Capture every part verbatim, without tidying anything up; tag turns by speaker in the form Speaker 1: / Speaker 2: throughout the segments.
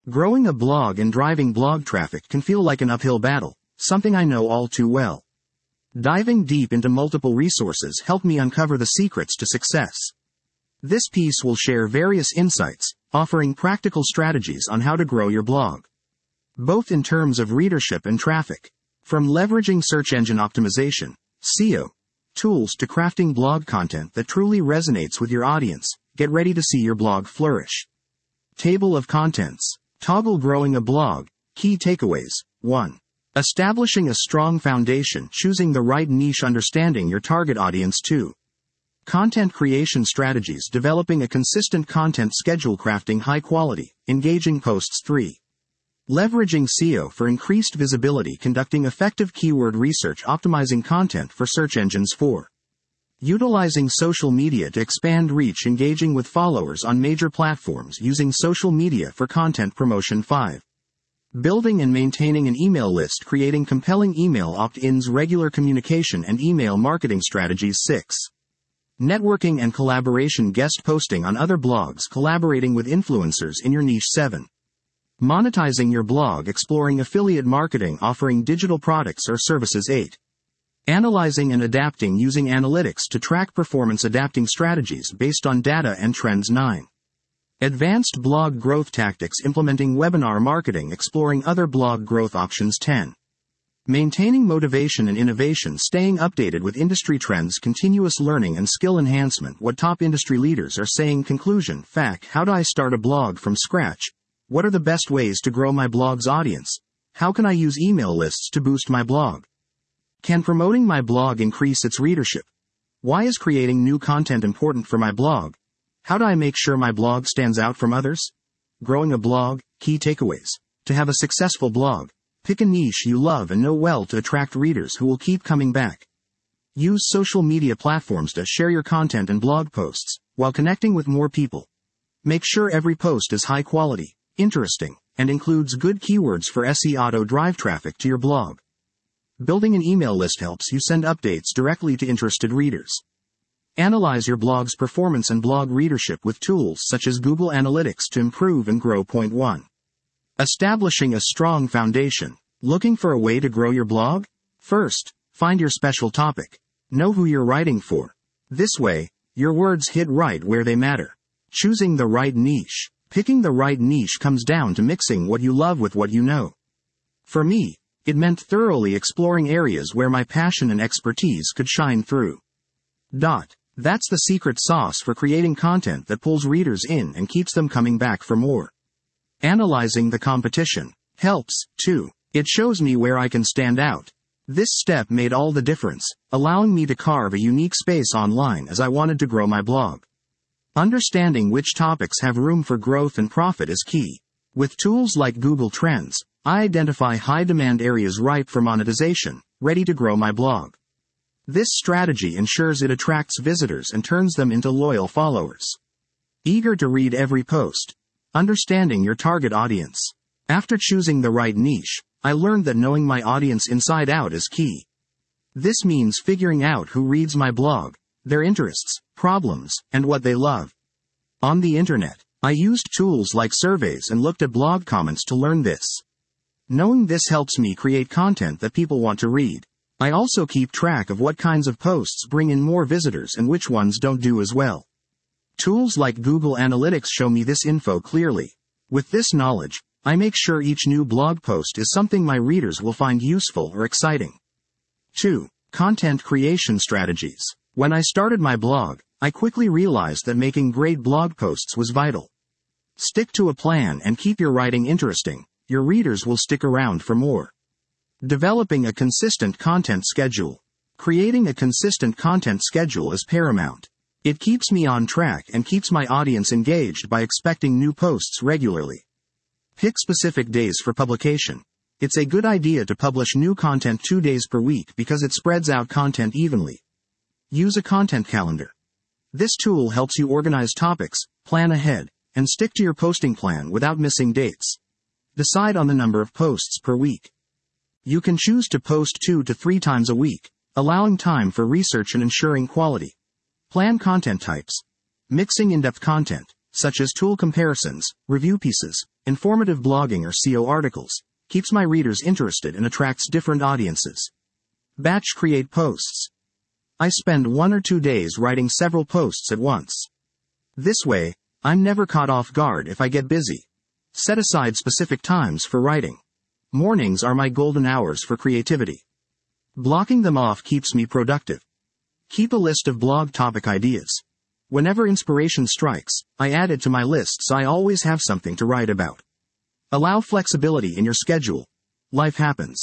Speaker 1: Growing a blog and driving blog traffic can feel like an uphill battle, something I know all too well. Diving deep into multiple resources helped me uncover the secrets to success. This piece will share various insights, offering practical strategies on how to grow your blog, both in terms of readership and traffic. From leveraging search engine optimization, S E O, tools to crafting blog content that truly resonates with your audience, get ready to see your blog flourish. Table of contents. Toggle growing a blog. Key takeaways. one. Establishing a strong foundation, choosing the right niche, understanding your target audience. two. Content creation strategies, developing a consistent content schedule, crafting high quality, engaging posts. three. Leveraging S E O for increased visibility, conducting effective keyword research, optimizing content for search engines. four. Utilizing social media to expand reach, engaging with followers on major platforms, using social media for content promotion. five. Building and maintaining an email list, creating compelling email opt-ins, regular communication and email marketing strategies. six. Networking and collaboration, guest posting on other blogs, collaborating with influencers in your niche. seven. Monetizing your blog, exploring affiliate marketing, offering digital products or services. eight. Analyzing and adapting, using analytics to track performance, adapting strategies based on data and trends. nine. Advanced blog growth tactics, implementing webinar marketing, exploring other blog growth options. ten. Maintaining motivation and innovation, staying updated with industry trends, continuous learning and skill enhancement, what top industry leaders are saying. Conclusion. Fact. How do I start a blog from scratch? What are the best ways to grow my blog's audience? How can I use email lists to boost my blog? Can promoting my blog increase its readership? Why is creating new content important for my blog? How do I make sure my blog stands out from others? Growing a blog. Key takeaways. To have a successful blog, pick a niche you love and know well to attract readers who will keep coming back. Use social media platforms to share your content and blog posts while connecting with more people. Make sure every post is high quality, interesting, and includes good keywords for S E O to drive traffic to your blog. Building an email list helps you send updates directly to interested readers. Analyze your blog's performance and blog readership with tools such as Google Analytics to improve and grow. Point one. Establishing a strong foundation. Looking for a way to grow your blog? First, find your special topic. Know who you're writing for. This way, your words hit right where they matter. Choosing the right niche. Picking the right niche comes down to mixing what you love with what you know. For me, it meant thoroughly exploring areas where my passion and expertise could shine through. Dot. That's the secret sauce for creating content that pulls readers in and keeps them coming back for more. Analyzing the competition helps, too. It shows me where I can stand out. This step made all the difference, allowing me to carve a unique space online as I wanted to grow my blog. Understanding which topics have room for growth and profit is key. With tools like Google Trends, I identify high-demand areas ripe for monetization, ready to grow my blog. This strategy ensures it attracts visitors and turns them into loyal followers. Eager to read every post. Understanding your target audience. After choosing the right niche, I learned that knowing my audience inside out is key. This means figuring out who reads my blog, their interests, problems, and what they love. On the internet, I used tools like surveys and looked at blog comments to learn this. Knowing this helps me create content that people want to read. I also keep track of what kinds of posts bring in more visitors and which ones don't do as well. Tools like Google Analytics show me this info clearly. With this knowledge, I make sure each new blog post is something my readers will find useful or exciting. two. Content creation strategies. When I started my blog, I quickly realized that making great blog posts was vital. Stick to a plan and keep your writing interesting. Your readers will stick around for more. Developing a consistent content schedule. Creating a consistent content schedule is paramount. It keeps me on track and keeps my audience engaged by expecting new posts regularly. Pick specific days for publication. It's a good idea to publish new content two days per week because it spreads out content evenly. Use a content calendar. This tool helps you organize topics, plan ahead, and stick to your posting plan without missing dates. Decide on the number of posts per week. You can choose to post two to three times a week, allowing time for research and ensuring quality. Plan content types. Mixing in-depth content, such as tool comparisons, review pieces, informative blogging or S E O articles, keeps my readers interested and attracts different audiences. Batch create posts. I spend one or two days writing several posts at once. This way, I'm never caught off guard if I get busy. Set aside specific times for writing. Mornings are my golden hours for creativity. Blocking them off keeps me productive. Keep a list of blog topic ideas. Whenever inspiration strikes, I add it to my list so I always have something to write about. Allow flexibility in your schedule. Life happens.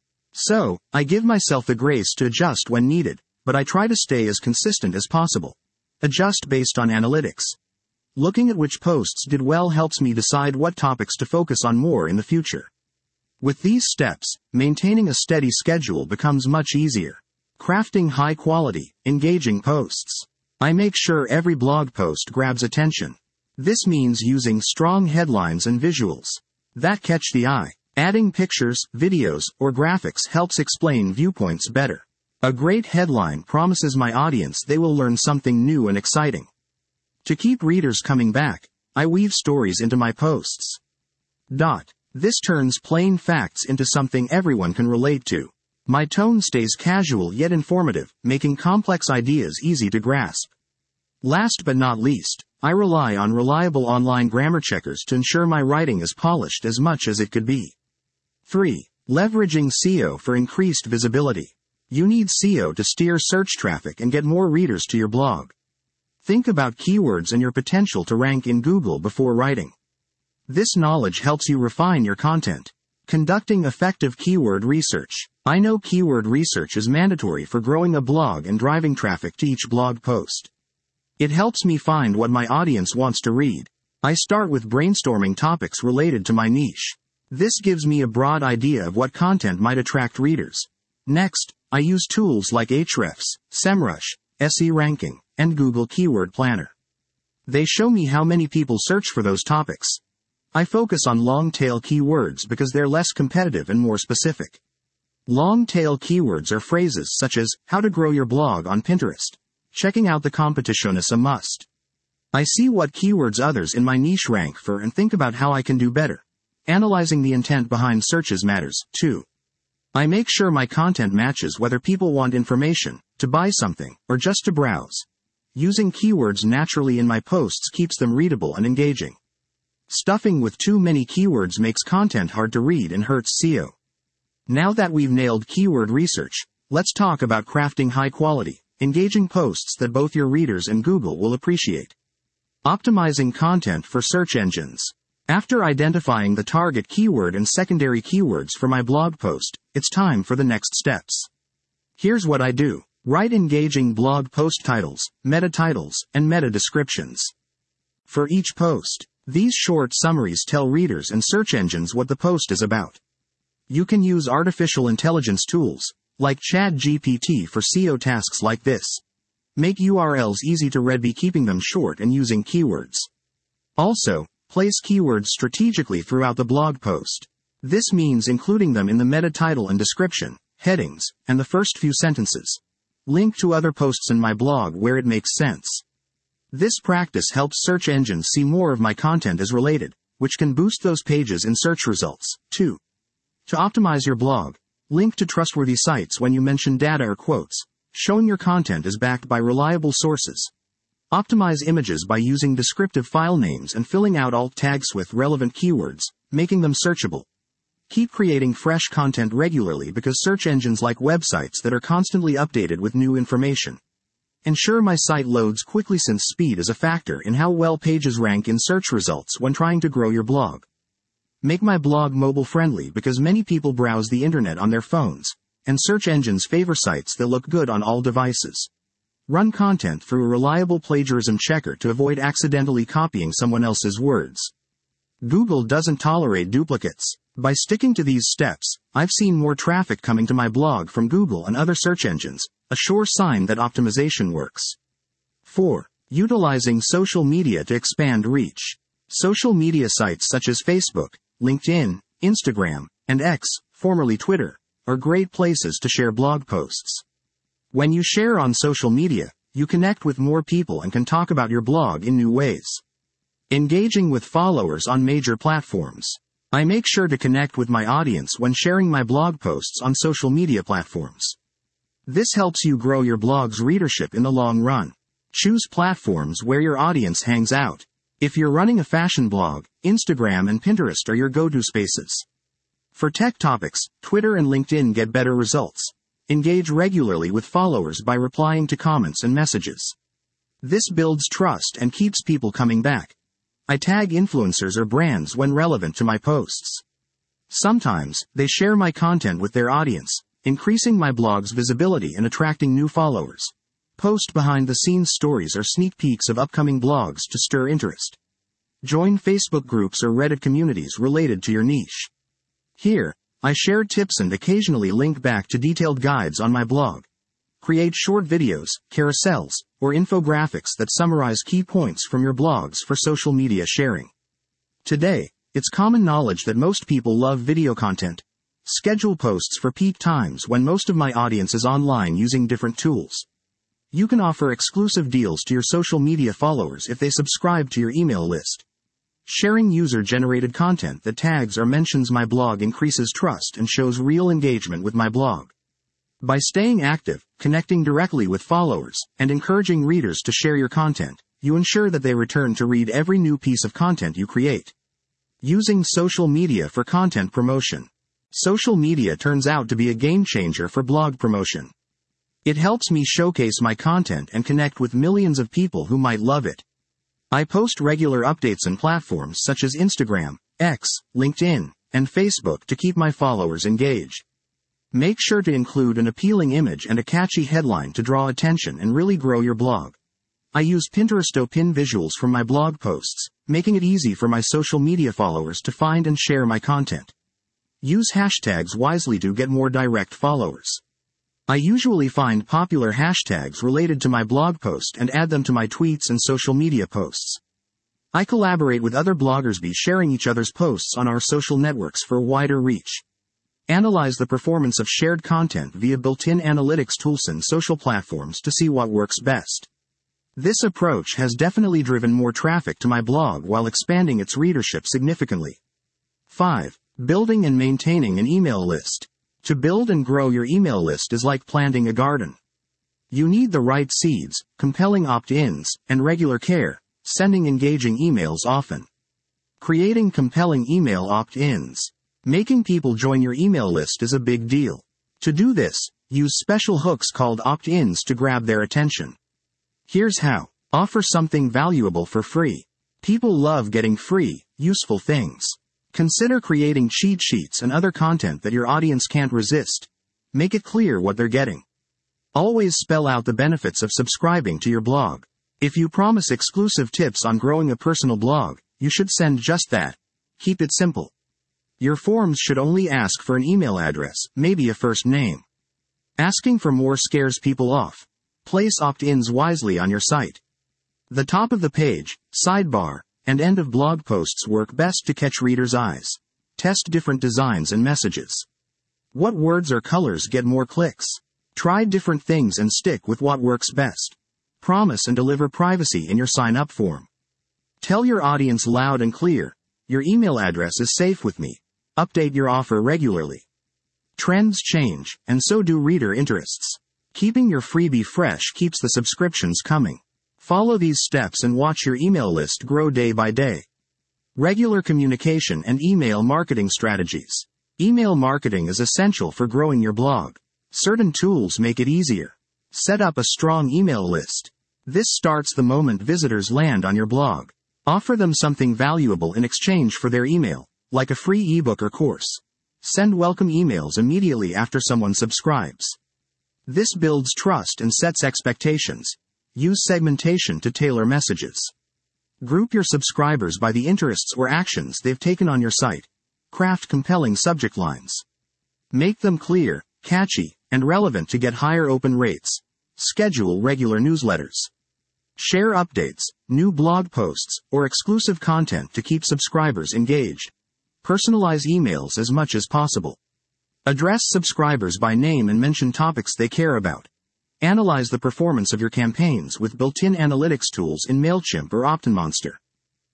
Speaker 1: So, I give myself the grace to adjust when needed, but I try to stay as consistent as possible. Adjust based on analytics. Looking at which posts did well helps me decide what topics to focus on more in the future. With these steps, maintaining a steady schedule becomes much easier. Crafting high-quality, engaging posts. I make sure every blog post grabs attention. This means using strong headlines and visuals that catch the eye. Adding pictures, videos, or graphics helps explain viewpoints better. A great headline promises my audience they will learn something new and exciting. To keep readers coming back, I weave stories into my posts. Dot. This turns plain facts into something everyone can relate to. My tone stays casual yet informative, making complex ideas easy to grasp. Last but not least, I rely on reliable online grammar checkers to ensure my writing is polished as much as it could be. three. Leveraging S E O for increased visibility. You need S E O to steer search traffic and get more readers to your blog. Think about keywords and your potential to rank in Google before writing. This knowledge helps you refine your content. Conducting effective keyword research. I know keyword research is mandatory for growing a blog and driving traffic to each blog post. It helps me find what my audience wants to read. I start with brainstorming topics related to my niche. This gives me a broad idea of what content might attract readers. Next, I use tools like Ahrefs, SEMrush, S E Ranking, and Google Keyword Planner. They show me how many people search for those topics. I focus on long-tail keywords because they're less competitive and more specific. Long-tail keywords are phrases such as, how to grow your blog on Pinterest. Checking out the competition is a must. I see what keywords others in my niche rank for and think about how I can do better. Analyzing the intent behind searches matters, too. I make sure my content matches whether people want information, to buy something, or just to browse. Using keywords naturally in my posts keeps them readable and engaging. Stuffing with too many keywords makes content hard to read and hurts S E O. Now that we've nailed keyword research, let's talk about crafting high-quality, engaging posts that both your readers and Google will appreciate. Optimizing content for search engines. After identifying the target keyword and secondary keywords for my blog post, it's time for the next steps. Here's what I do. Write engaging blog post titles, meta titles, and meta descriptions. For each post, these short summaries tell readers and search engines what the post is about. You can use artificial intelligence tools, like ChatGPT for S E O tasks like this. Make U R Ls easy to read by keeping them short and using keywords. Also, place keywords strategically throughout the blog post. This means including them in the meta title and description, headings, and the first few sentences. Link to other posts in my blog where it makes sense. This practice helps search engines see more of my content as related, which can boost those pages in search results, too. To optimize your blog, link to trustworthy sites when you mention data or quotes, showing your content is backed by reliable sources. Optimize images by using descriptive file names and filling out alt tags with relevant keywords, making them searchable. Keep creating fresh content regularly because search engines like websites that are constantly updated with new information. Ensure my site loads quickly since speed is a factor in how well pages rank in search results when trying to grow your blog. Make my blog mobile friendly because many people browse the internet on their phones, and search engines favor sites that look good on all devices. Run content through a reliable plagiarism checker to avoid accidentally copying someone else's words. Google doesn't tolerate duplicates. By sticking to these steps, I've seen more traffic coming to my blog from Google and other search engines, a sure sign that optimization works. four. Utilizing social media to expand reach. Social media sites such as Facebook, LinkedIn, Instagram, and X, formerly Twitter, are great places to share blog posts. When you share on social media, you connect with more people and can talk about your blog in new ways. Engaging with followers on major platforms. I make sure to connect with my audience when sharing my blog posts on social media platforms. This helps you grow your blog's readership in the long run. Choose platforms where your audience hangs out. If you're running a fashion blog, Instagram and Pinterest are your go-to spaces. For tech topics, Twitter and LinkedIn get better results. Engage regularly with followers by replying to comments and messages. This builds trust and keeps people coming back. I tag influencers or brands when relevant to my posts. Sometimes, they share my content with their audience, increasing my blog's visibility and attracting new followers. Post behind-the-scenes stories or sneak peeks of upcoming blogs to stir interest. Join Facebook groups or Reddit communities related to your niche. Here, I share tips and occasionally link back to detailed guides on my blog. Create short videos, carousels, or infographics that summarize key points from your blogs for social media sharing. Today, it's common knowledge that most people love video content. Schedule posts for peak times when most of my audience is online using different tools. You can offer exclusive deals to your social media followers if they subscribe to your email list. Sharing user-generated content that tags or mentions my blog increases trust and shows real engagement with my blog. By staying active, connecting directly with followers, and encouraging readers to share your content, you ensure that they return to read every new piece of content you create. Using social media for content promotion. Social media turns out to be a game changer for blog promotion. It helps me showcase my content and connect with millions of people who might love it. I post regular updates on platforms such as Instagram, X, LinkedIn, and Facebook to keep my followers engaged. Make sure to include an appealing image and a catchy headline to draw attention and really grow your blog. I use Pinterest to pin visuals from my blog posts, making it easy for my social media followers to find and share my content. Use hashtags wisely to get more direct followers. I usually find popular hashtags related to my blog post and add them to my tweets and social media posts. I collaborate with other bloggers by sharing each other's posts on our social networks for wider reach. Analyze the performance of shared content via built-in analytics tools and social platforms to see what works best. This approach has definitely driven more traffic to my blog while expanding its readership significantly. five. Building and maintaining an email list. To build and grow your email list is like planting a garden. You need the right seeds, compelling opt-ins, and regular care, sending engaging emails often. Creating compelling email opt-ins. Making people join your email list is a big deal. To do this, use special hooks called opt-ins to grab their attention. Here's how. Offer something valuable for free. People love getting free, useful things. Consider creating cheat sheets and other content that your audience can't resist. Make it clear what they're getting. Always spell out the benefits of subscribing to your blog. If you promise exclusive tips on growing a personal blog, you should send just that. Keep it simple. Your forms should only ask for an email address, maybe a first name. Asking for more scares people off. Place opt-ins wisely on your site. The top of the page, sidebar, and end of blog posts work best to catch readers' eyes. Test different designs and messages. What words or colors get more clicks? Try different things and stick with what works best. Promise and deliver privacy in your sign-up form. Tell your audience loud and clear, your email address is safe with me. Update your offer regularly. Trends change, and so do reader interests. Keeping your freebie fresh keeps the subscriptions coming. Follow these steps and watch your email list grow day by day. Regular communication and email marketing strategies. Email marketing is essential for growing your blog. Certain tools make it easier. Set up a strong email list. This starts the moment visitors land on your blog. Offer them something valuable in exchange for their email, like a free ebook or course. Send welcome emails immediately after someone subscribes. This builds trust and sets expectations. Use segmentation to tailor messages. Group your subscribers by the interests or actions they've taken on your site. Craft compelling subject lines. Make them clear, catchy, and relevant to get higher open rates. Schedule regular newsletters. Share updates, new blog posts, or exclusive content to keep subscribers engaged. Personalize emails as much as possible. Address subscribers by name and mention topics they care about. Analyze the performance of your campaigns with built-in analytics tools in MailChimp or OptinMonster.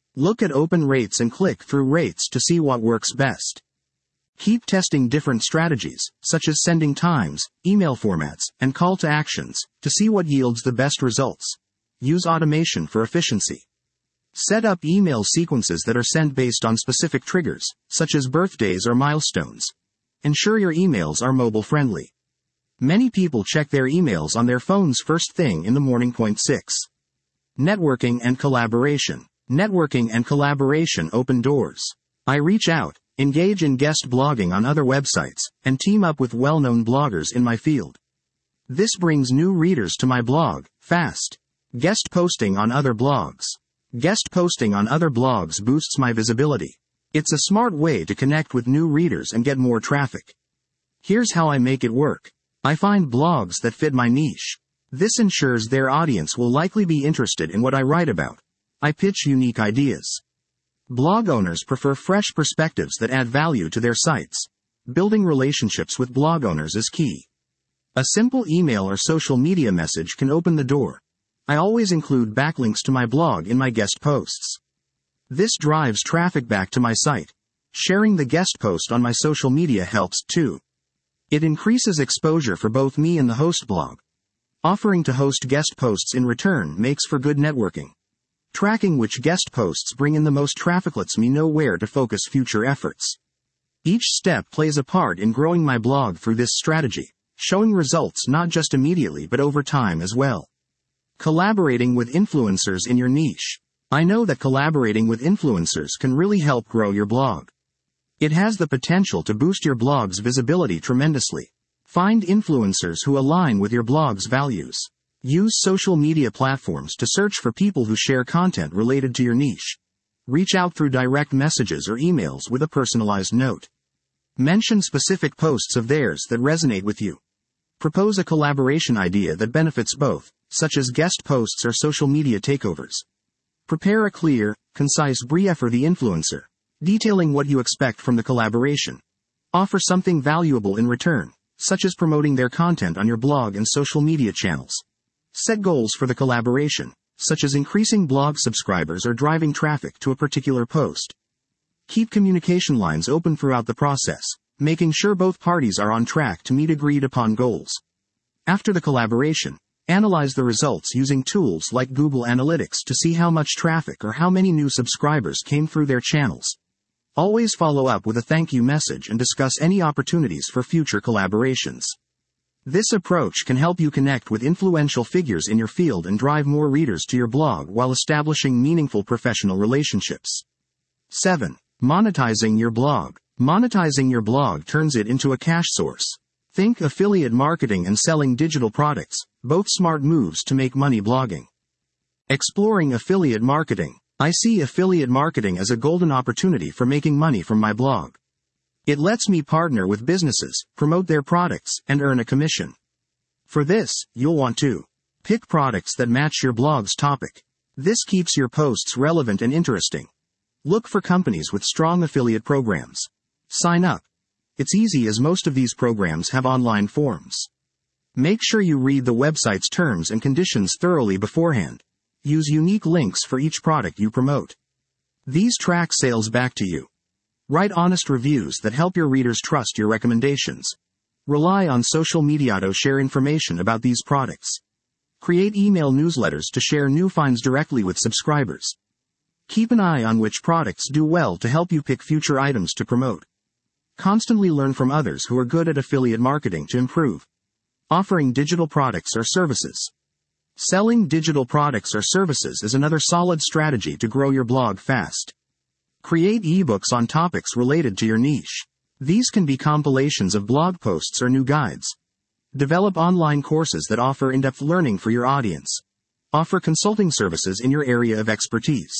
Speaker 1: Look at open rates and click-through rates to see what works best. Keep testing different strategies, such as sending times, email formats, and call to actions, to see what yields the best results. Use automation for efficiency. Set up email sequences that are sent based on specific triggers, such as birthdays or milestones. Ensure your emails are mobile-friendly. Many people check their emails on their phones first thing in the morning. Point six. Networking and collaboration. Networking and collaboration open doors. I reach out, engage in guest blogging on other websites, and team up with well-known bloggers in my field. This brings new readers to my blog, fast. Guest posting on other blogs. Guest posting on other blogs boosts my visibility. It's a smart way to connect with new readers and get more traffic. Here's how I make it work. I find blogs that fit my niche. This ensures their audience will likely be interested in what I write about. I pitch unique ideas. Blog owners prefer fresh perspectives that add value to their sites. Building relationships with blog owners is key. A simple email or social media message can open the door. I always include backlinks to my blog in my guest posts. This drives traffic back to my site. Sharing the guest post on my social media helps too. It increases exposure for both me and the host blog. Offering to host guest posts in return makes for good networking. Tracking which guest posts bring in the most traffic lets me know where to focus future efforts. Each step plays a part in growing my blog through this strategy, showing results not just immediately but over time as well. Collaborating with influencers in your niche. I know that collaborating with influencers can really help grow your blog. It has the potential to boost your blog's visibility tremendously. Find influencers who align with your blog's values. Use social media platforms to search for people who share content related to your niche. Reach out through direct messages or emails with a personalized note. Mention specific posts of theirs that resonate with you. Propose a collaboration idea that benefits both, such as guest posts or social media takeovers. Prepare a clear, concise brief for the influencer, detailing what you expect from the collaboration. Offer something valuable in return, such as promoting their content on your blog and social media channels. Set goals for the collaboration, such as increasing blog subscribers or driving traffic to a particular post. Keep communication lines open throughout the process, making sure both parties are on track to meet agreed upon goals. After the collaboration, analyze the results using tools like Google Analytics to see how much traffic or how many new subscribers came through their channels. Always follow up with a thank you message and discuss any opportunities for future collaborations. This approach can help you connect with influential figures in your field and drive more readers to your blog while establishing meaningful professional relationships. seven. Monetizing your blog. Monetizing your blog turns it into a cash source. Think affiliate marketing and selling digital products, both smart moves to make money blogging. Exploring affiliate marketing. I see affiliate marketing as a golden opportunity for making money from my blog. It lets me partner with businesses, promote their products, and earn a commission. For this, you'll want to pick products that match your blog's topic. This keeps your posts relevant and interesting. Look for companies with strong affiliate programs. Sign up. It's easy as most of these programs have online forms. Make sure you read the website's terms and conditions thoroughly beforehand. Use unique links for each product you promote. These track sales back to you. Write honest reviews that help your readers trust your recommendations. Rely on social media to share information about these products. Create email newsletters to share new finds directly with subscribers. Keep an eye on which products do well to help you pick future items to promote. Constantly learn from others who are good at affiliate marketing to improve. Offering digital products or services. Selling digital products or services is another solid strategy to grow your blog fast. Create ebooks on topics related to your niche. These can be compilations of blog posts or new guides. Develop online courses that offer in-depth learning for your audience. Offer consulting services in your area of expertise.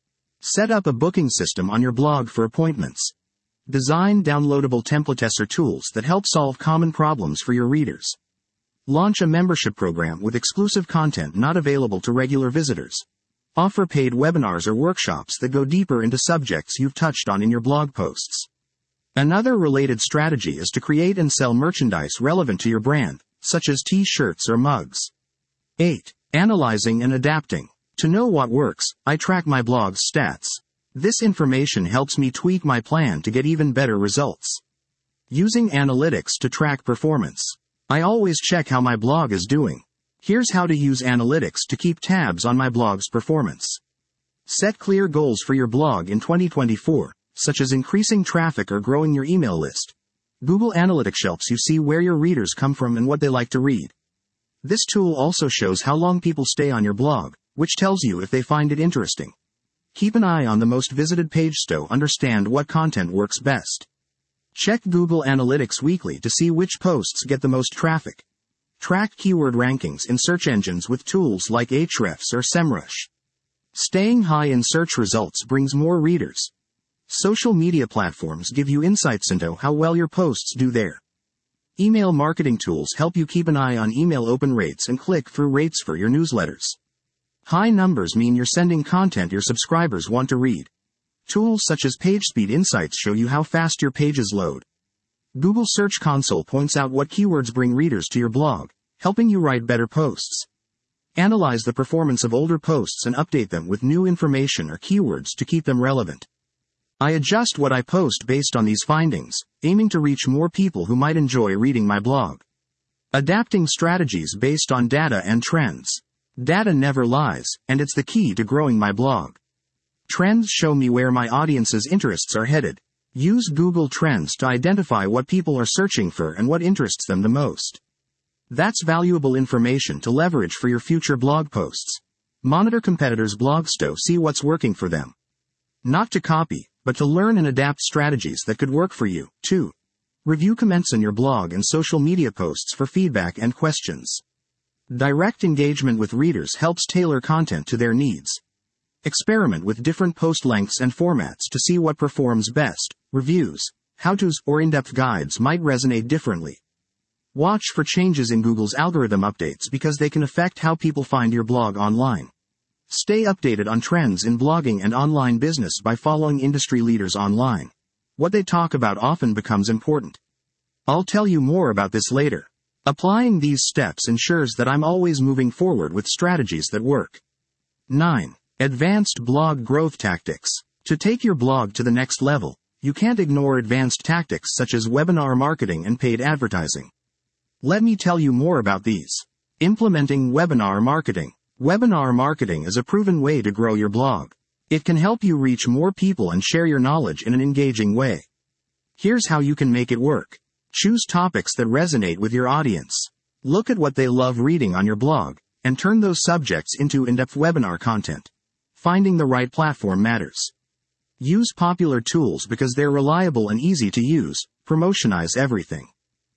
Speaker 1: Set up a booking system on your blog for appointments. Design downloadable templates or tools that help solve common problems for your readers. Launch a membership program with exclusive content not available to regular visitors. Offer paid webinars or workshops that go deeper into subjects you've touched on in your blog posts. Another related strategy is to create and sell merchandise relevant to your brand, such as t-shirts or mugs. eight. Analyzing and adapting. To know what works, I track my blog's stats. This information helps me tweak my plan to get even better results. Using analytics to track performance. I always check how my blog is doing. Here's how to use analytics to keep tabs on my blog's performance. Set clear goals for your blog in twenty twenty-four, such as increasing traffic or growing your email list. Google Analytics helps you see where your readers come from and what they like to read. This tool also shows how long people stay on your blog, which tells you if they find it interesting. Keep an eye on the most visited page to understand what content works best. Check Google Analytics weekly to see which posts get the most traffic. Track keyword rankings in search engines with tools like Ahrefs or SEMrush. Staying high in search results brings more readers. Social media platforms give you insights into how well your posts do there. Email marketing tools help you keep an eye on email open rates and click-through rates for your newsletters. High numbers mean you're sending content your subscribers want to read. Tools such as PageSpeed Insights show you how fast your pages load. Google Search Console points out what keywords bring readers to your blog, helping you write better posts. Analyze the performance of older posts and update them with new information or keywords to keep them relevant. I adjust what I post based on these findings, aiming to reach more people who might enjoy reading my blog. Adapting strategies based on data and trends. Data never lies, and it's the key to growing my blog. Trends show me where my audience's interests are headed. Use Google Trends to identify what people are searching for and what interests them the most. That's valuable information to leverage for your future blog posts. Monitor competitors' blogs to see what's working for them. Not to copy, but to learn and adapt strategies that could work for you, too. Review comments on your blog and social media posts for feedback and questions. Direct engagement with readers helps tailor content to their needs. Experiment with different post lengths and formats to see what performs best. Reviews, how-tos, or in-depth guides might resonate differently. Watch for changes in Google's algorithm updates because they can affect how people find your blog online. Stay updated on trends in blogging and online business by following industry leaders online. What they talk about often becomes important. I'll tell you more about this later. Applying these steps ensures that I'm always moving forward with strategies that work. nine. Advanced blog growth tactics. To take your blog to the next level, you can't ignore advanced tactics such as webinar marketing and paid advertising. Let me tell you more about these. Implementing webinar marketing. Webinar marketing is a proven way to grow your blog. It can help you reach more people and share your knowledge in an engaging way. Here's how you can make it work. Choose topics that resonate with your audience. Look at what they love reading on your blog, and turn those subjects into in-depth webinar content. Finding the right platform matters. Use popular tools because they're reliable and easy to use. Promotionize everything.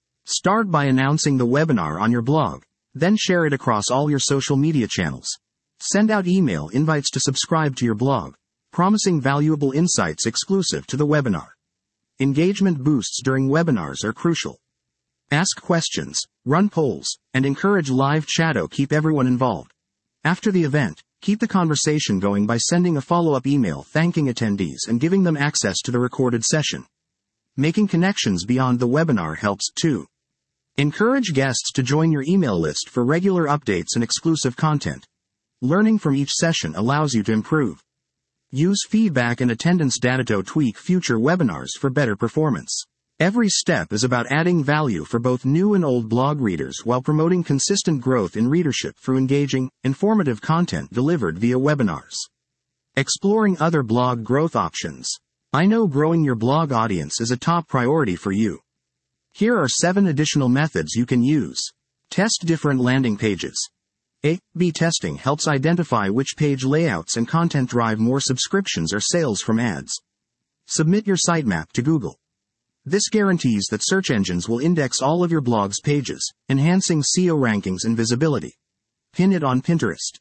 Speaker 1: Start by announcing the webinar on your blog, then share it across all your social media channels. Send out email invites to subscribe to your blog, promising valuable insights exclusive to the webinar. Engagement boosts during webinars are crucial. Ask questions, run polls, and encourage live chat to keep everyone involved. After the event, keep the conversation going by sending a follow-up email thanking attendees and giving them access to the recorded session. Making connections beyond the webinar helps too. Encourage guests to join your email list for regular updates and exclusive content. Learning from each session allows you to improve. Use feedback and attendance data to tweak future webinars for better performance. Every step is about adding value for both new and old blog readers while promoting consistent growth in readership through engaging, informative content delivered via webinars. Exploring other blog growth options. I know growing your blog audience is a top priority for you. Here are seven additional methods you can use. Test different landing pages. A B testing helps identify which page layouts and content drive more subscriptions or sales from ads. Submit your sitemap to Google. This guarantees that search engines will index all of your blog's pages, enhancing S E O rankings and visibility. Pin it on Pinterest.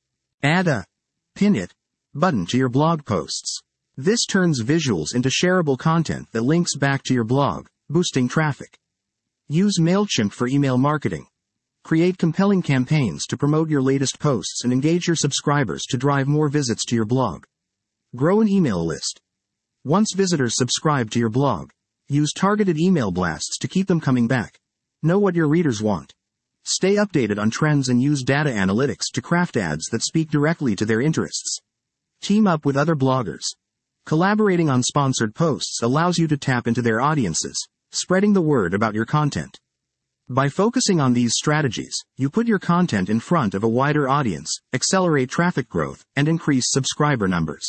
Speaker 1: Add a Pin It button to your blog posts. This turns visuals into shareable content that links back to your blog, boosting traffic. Use MailChimp for email marketing. Create compelling campaigns to promote your latest posts and engage your subscribers to drive more visits to your blog. Grow an email list. Once visitors subscribe to your blog, use targeted email blasts to keep them coming back. Know what your readers want. Stay updated on trends and use data analytics to craft ads that speak directly to their interests. Team up with other bloggers. Collaborating on sponsored posts allows you to tap into their audiences, spreading the word about your content. By focusing on these strategies, you put your content in front of a wider audience, accelerate traffic growth, and increase subscriber numbers.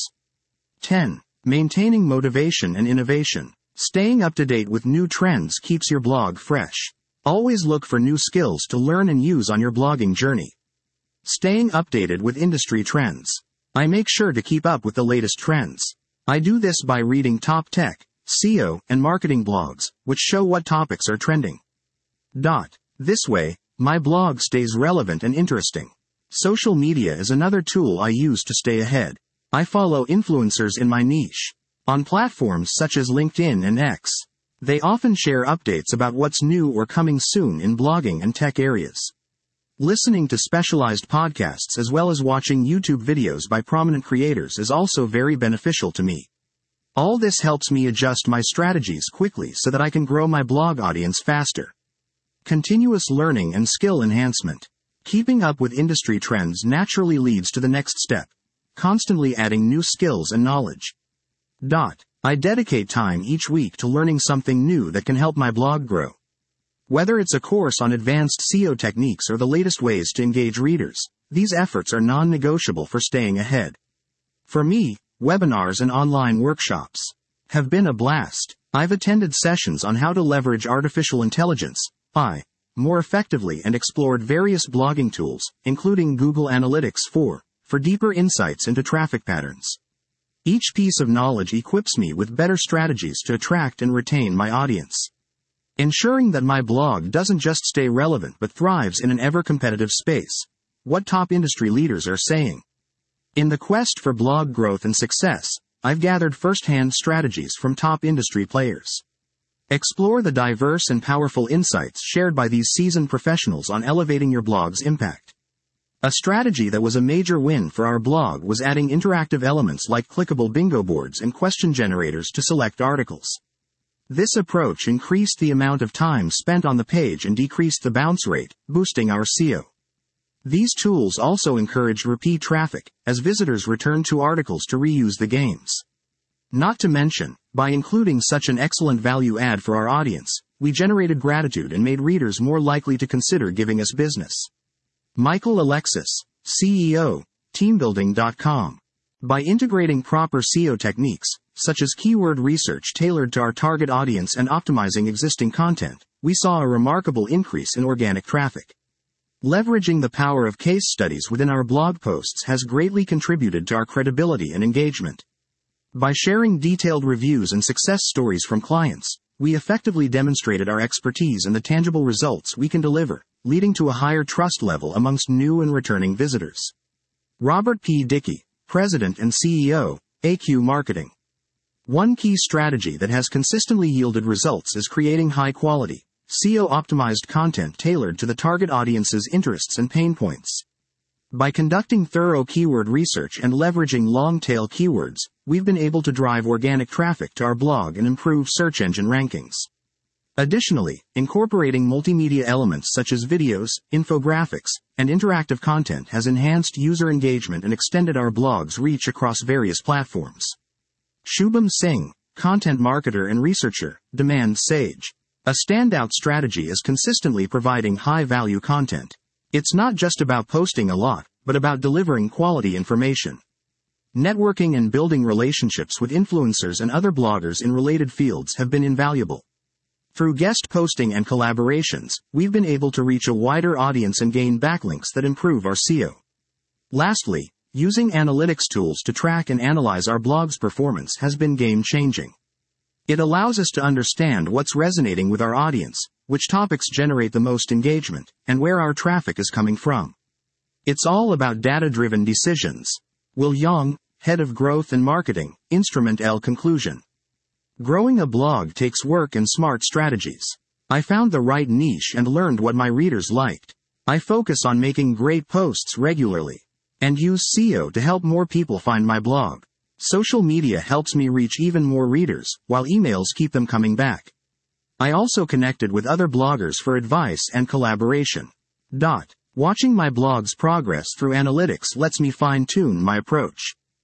Speaker 1: ten. Maintaining motivation and innovation. Staying up to date with new trends keeps your blog fresh. Always look for new skills to learn and use on your blogging journey. Staying updated with industry trends. I make sure to keep up with the latest trends. I do this by reading top tech, S E O, and marketing blogs, which show what topics are trending. Dot. This way, my blog stays relevant and interesting. Social media is another tool I use to stay ahead. I follow influencers in my niche. On platforms such as LinkedIn and X. They often share updates about what's new or coming soon in blogging and tech areas. Listening to specialized podcasts as well as watching YouTube videos by prominent creators is also very beneficial to me. All this helps me adjust my strategies quickly so that I can grow my blog audience faster. Continuous learning and skill enhancement. Keeping up with industry trends naturally leads to the next step. Constantly adding new skills and knowledge. Dot. I dedicate time each week to learning something new that can help my blog grow. Whether it's a course on advanced S E O techniques or the latest ways to engage readers, these efforts are non-negotiable for staying ahead. For me, webinars and online workshops have been a blast. I've attended sessions on how to leverage artificial intelligence, A I, more effectively and explored various blogging tools, including Google Analytics four, for deeper insights into traffic patterns. Each piece of knowledge equips me with better strategies to attract and retain my audience. Ensuring that my blog doesn't just stay relevant but thrives in an ever-competitive space. What top industry leaders are saying. In the quest for blog growth and success, I've gathered first-hand strategies from top industry players. Explore the diverse and powerful insights shared by these seasoned professionals on elevating your blog's impact. A strategy that was a major win for our blog was adding interactive elements like clickable bingo boards and question generators to select articles. This approach increased the amount of time spent on the page and decreased the bounce rate, boosting our S E O. These tools also encouraged repeat traffic, as visitors returned to articles to reuse the games. Not to mention, by including such an excellent value add for our audience, we generated gratitude and made readers more likely to consider giving us business. Michael Alexis, C E O, teambuilding dot com. By integrating proper S E O techniques, such as keyword research tailored to our target audience and optimizing existing content, we saw a remarkable increase in organic traffic. Leveraging the power of case studies within our blog posts has greatly contributed to our credibility and engagement. By sharing detailed reviews and success stories from clients, we effectively demonstrated our expertise and the tangible results we can deliver, leading to a higher trust level amongst new and returning visitors. Robert P. Dickey, President and C E O, A Q Marketing. One key strategy that has consistently yielded results is creating high-quality, S E O-optimized content tailored to the target audience's interests and pain points. By conducting thorough keyword research and leveraging long-tail keywords, we've been able to drive organic traffic to our blog and improve search engine rankings. Additionally, incorporating multimedia elements such as videos, infographics, and interactive content has enhanced user engagement and extended our blog's reach across various platforms. Shubham Singh, content marketer and researcher, Demand Sage. A standout strategy is consistently providing high-value content. It's not just about posting a lot, but about delivering quality information. Networking and building relationships with influencers and other bloggers in related fields have been invaluable. Through guest posting and collaborations, we've been able to reach a wider audience and gain backlinks that improve our S E O. Lastly, using analytics tools to track and analyze our blog's performance has been game-changing. It allows us to understand what's resonating with our audience, which topics generate the most engagement, and where our traffic is coming from. It's all about data-driven decisions. Will Young, Head of Growth and Marketing, Instrument L Conclusion. Growing a blog takes work and smart strategies. I found the right niche and learned what my readers liked. I focus on making great posts regularly, and use S E O to help more people find my blog. Social media helps me reach even more readers, while emails keep them coming back. I also connected with other bloggers for advice and collaboration. Dot. Watching my blog's progress through analytics lets me fine-tune my approach.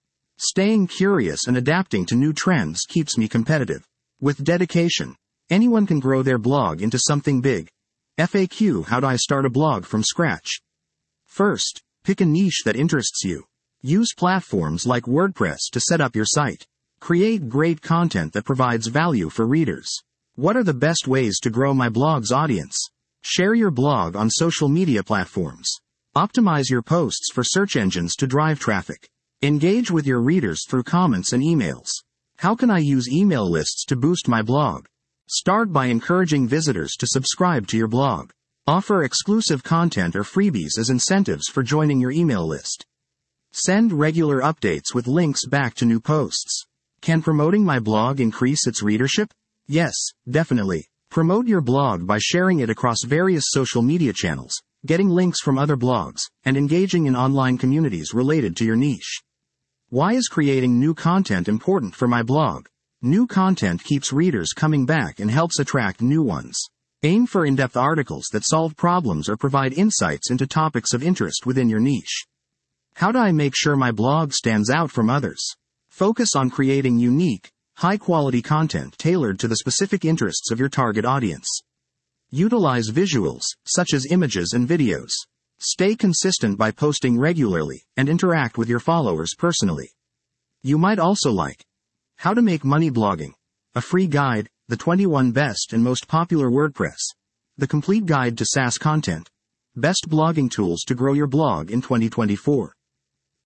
Speaker 1: Staying curious and adapting to new trends keeps me competitive. With dedication, anyone can grow their blog into something big. F A Q: How do I start a blog from scratch? First, pick a niche that interests you. Use platforms like WordPress to set up your site. Create great content that provides value for readers. What are the best ways to grow my blog's audience? Share your blog on social media platforms. Optimize your posts for search engines to drive traffic. Engage with your readers through comments and emails. How can I use email lists to boost my blog? Start by encouraging visitors to subscribe to your blog. Offer exclusive content or freebies as incentives for joining your email list. Send regular updates with links back to new posts. Can promoting my blog increase its readership? Yes, definitely. Promote your blog by sharing it across various social media channels, getting links from other blogs, and engaging in online communities related to your niche. Why is creating new content important for my blog? New content keeps readers coming back and helps attract new ones. Aim for in-depth articles that solve problems or provide insights into topics of interest within your niche. How do I make sure my blog stands out from others? Focus on creating unique, high-quality content tailored to the specific interests of your target audience. Utilize visuals, such as images and videos. Stay consistent by posting regularly, and interact with your followers personally. You might also like How to Make Money Blogging, a free guide, the twenty-one best and most popular WordPress, the complete guide to SaaS content, best blogging tools to grow your blog in twenty twenty-four.